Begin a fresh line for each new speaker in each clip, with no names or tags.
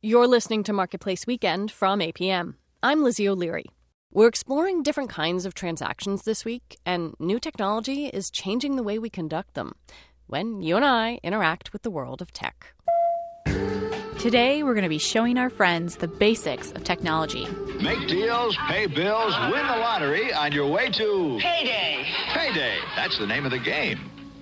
You're listening to Marketplace Weekend from APM. I'm Lizzie O'Leary. We're exploring different kinds of transactions this week, and new technology is changing the way we conduct them when you and I interact with the world of tech.
Today, we're going to be showing our friends the basics of technology.
Make deals, pay bills, win the lottery on your way to...
Payday!
Payday! That's the name of the game.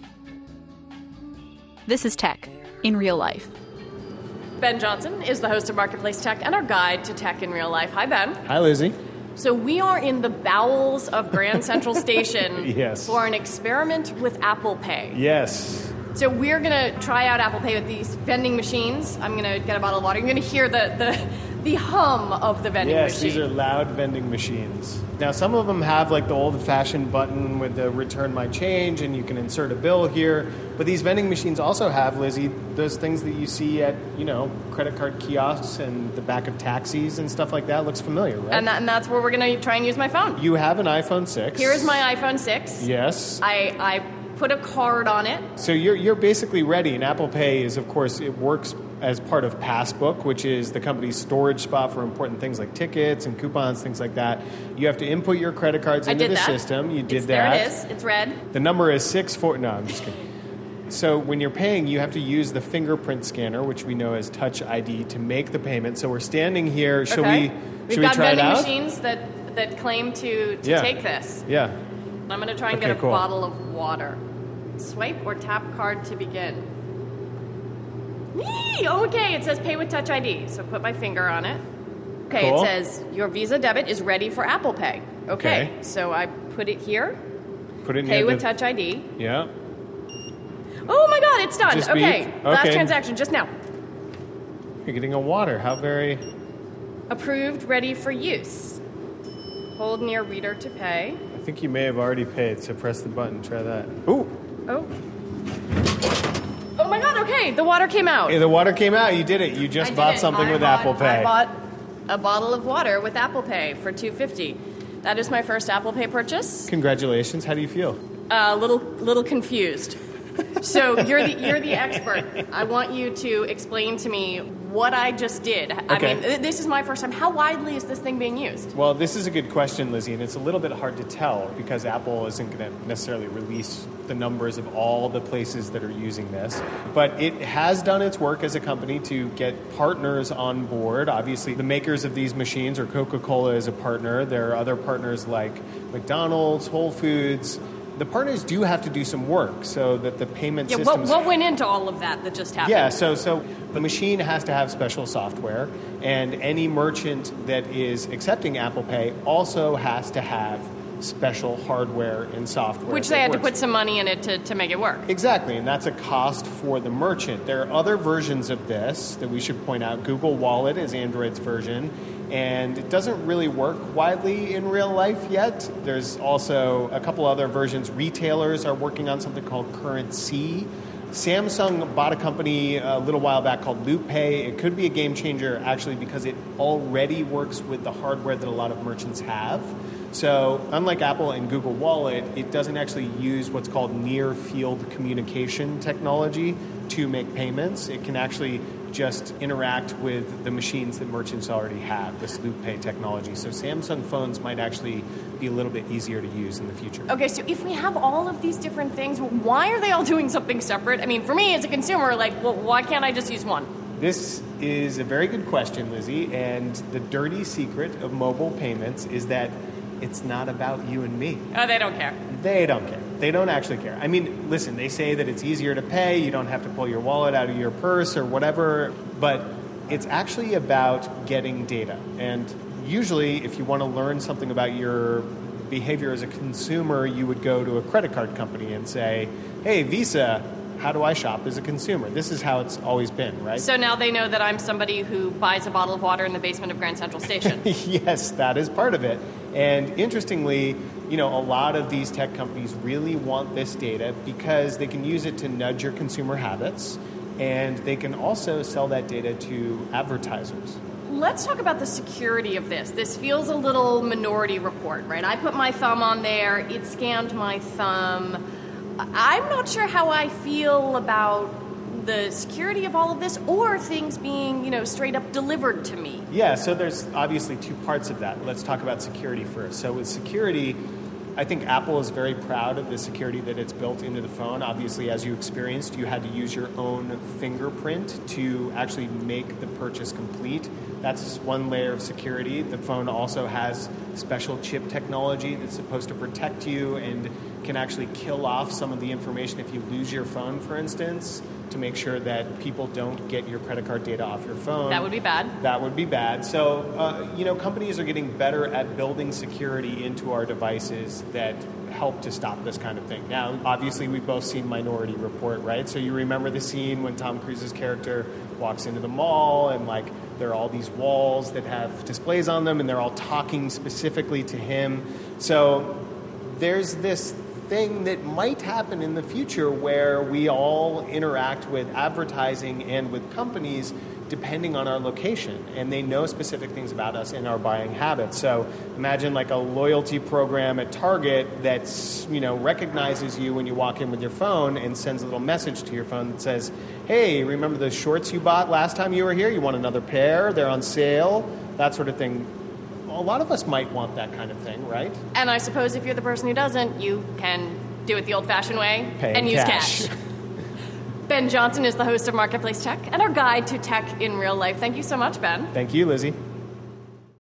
This is tech in real life.
Ben Johnson is the host of Marketplace Tech and our guide to tech in real life. Hi, Ben.
Hi, Lizzie.
So we are in the bowels of Grand Central Station
Yes.
for an experiment with Apple Pay.
Yes.
So we're going to try out Apple Pay with these vending machines. I'm going to get a bottle of water. You're going to hear the hum of the vending machine.
Yes, these are loud vending machines. Now, some of them have like the old-fashioned button with the return my change, and you can insert a bill here. But these vending machines also have, Lizzie, those things that you see at, credit card kiosks and the back of taxis and stuff like that. Looks familiar, right?
And that's where we're going to try and use my phone.
You have an iPhone 6.
Here is my iPhone 6.
Yes.
I put a card on it.
So you're basically ready, and Apple Pay is, of course, it works as part of Passbook, which is the company's storage spot for important things like tickets and coupons, things like that. You have to input your credit cards into the system. You did that.
There it is. It's red.
The number is 64. No, I'm just kidding. So when you're paying, you have to use the fingerprint scanner, which we know as Touch ID, to make the payment. So we're standing here. Should we try it out?
We've got vending machines that claim to take this.
Yeah.
I'm going to try and get a bottle of water. Swipe or tap card to begin. Okay, it says pay with Touch ID. So put my finger on it. Okay, It says your Visa debit is ready for Apple Pay. Okay. So I put it here.
Put it
pay with Touch ID.
Yeah.
Oh my God, it's done.
Okay.
Last transaction just now.
You're getting a water. How very...
Approved, ready for use. Hold near reader to pay.
I think you may have already paid, so press the button. Try that. Ooh.
Oh my God, okay, the water came out.
Hey, the water came out. You did it. You just bought something with Apple Pay.
I bought a bottle of water with Apple Pay for $2.50. That is my first Apple Pay purchase.
Congratulations. How do you feel?
A little confused. So you're the expert. I want you to explain to me what I just did.
Okay.
I mean, this is my first time. How widely is this thing being used?
Well, this is a good question, Lizzie, and it's a little bit hard to tell because Apple isn't going to necessarily release the numbers of all the places that are using this. But it has done its work as a company to get partners on board. Obviously, the makers of these machines, or Coca-Cola is a partner. There are other partners like McDonald's, Whole Foods. The partners do have to do some work so that the payment systems...
What went into all of that just happened?
Yeah, so the machine has to have special software, and any merchant that is accepting Apple Pay also has to have special hardware and software.
Which they had to put some money in it to make it work.
Exactly, and that's a cost for the merchant. There are other versions of this that we should point out. Google Wallet is Android's version, and it doesn't really work widely in real life yet. There's also a couple other versions. Retailers are working on something called Currency. Samsung bought a company a little while back called LoopPay. It could be a game changer, actually, because it already works with the hardware that a lot of merchants have. So unlike Apple and Google Wallet, it doesn't actually use what's called near-field communication technology to make payments. It can actually just interact with the machines that merchants already have, this LoopPay technology. So Samsung phones might actually be a little bit easier to use in the future.
Okay, so if we have all of these different things, why are they all doing something separate? I mean, for me as a consumer, why can't I just use one?
This is a very good question, Lizzie, and the dirty secret of mobile payments is that it's not about you and me.
Oh, they don't care.
They don't care. They don't actually care. I mean, listen, they say that it's easier to pay, you don't have to pull your wallet out of your purse or whatever, but it's actually about getting data. And usually, if you want to learn something about your behavior as a consumer, you would go to a credit card company and say, hey, Visa, how do I shop as a consumer? This is how it's always been, right?
So now they know that I'm somebody who buys a bottle of water in the basement of Grand Central Station.
Yes, that is part of it. And interestingly, a lot of these tech companies really want this data because they can use it to nudge your consumer habits, and they can also sell that data to advertisers.
Let's talk about the security of this. This feels a little Minority Report, right? I put my thumb on there, it scanned my thumb. I'm not sure how I feel about the security of all of this, or things being, straight up delivered to me?
Yeah, so there's obviously two parts of that. Let's talk about security first. So with security, I think Apple is very proud of the security that it's built into the phone. Obviously, as you experienced, you had to use your own fingerprint to actually make the purchase complete. That's one layer of security. The phone also has special chip technology that's supposed to protect you and can actually kill off some of the information if you lose your phone, for instance, to make sure that people don't get your credit card data off your phone.
That would be bad.
That would be bad. So, companies are getting better at building security into our devices that help to stop this kind of thing. Now, obviously, we've both seen Minority Report, right? So you remember the scene when Tom Cruise's character walks into the mall and, there are all these walls that have displays on them and they're all talking specifically to him. So there's this thing that might happen in the future where we all interact with advertising and with companies depending on our location, and they know specific things about us and our buying habits. So imagine a loyalty program at Target that's, recognizes you when you walk in with your phone and sends a little message to your phone that says, hey, remember those shorts you bought last time you were here? You want another pair? They're on sale, that sort of thing. A lot of us might want that kind of thing, right?
And I suppose if you're the person who doesn't, you can do it the old-fashioned way and use cash. Ben Johnson is the host of Marketplace Tech and our guide to tech in real life. Thank you so much, Ben.
Thank you, Lizzie.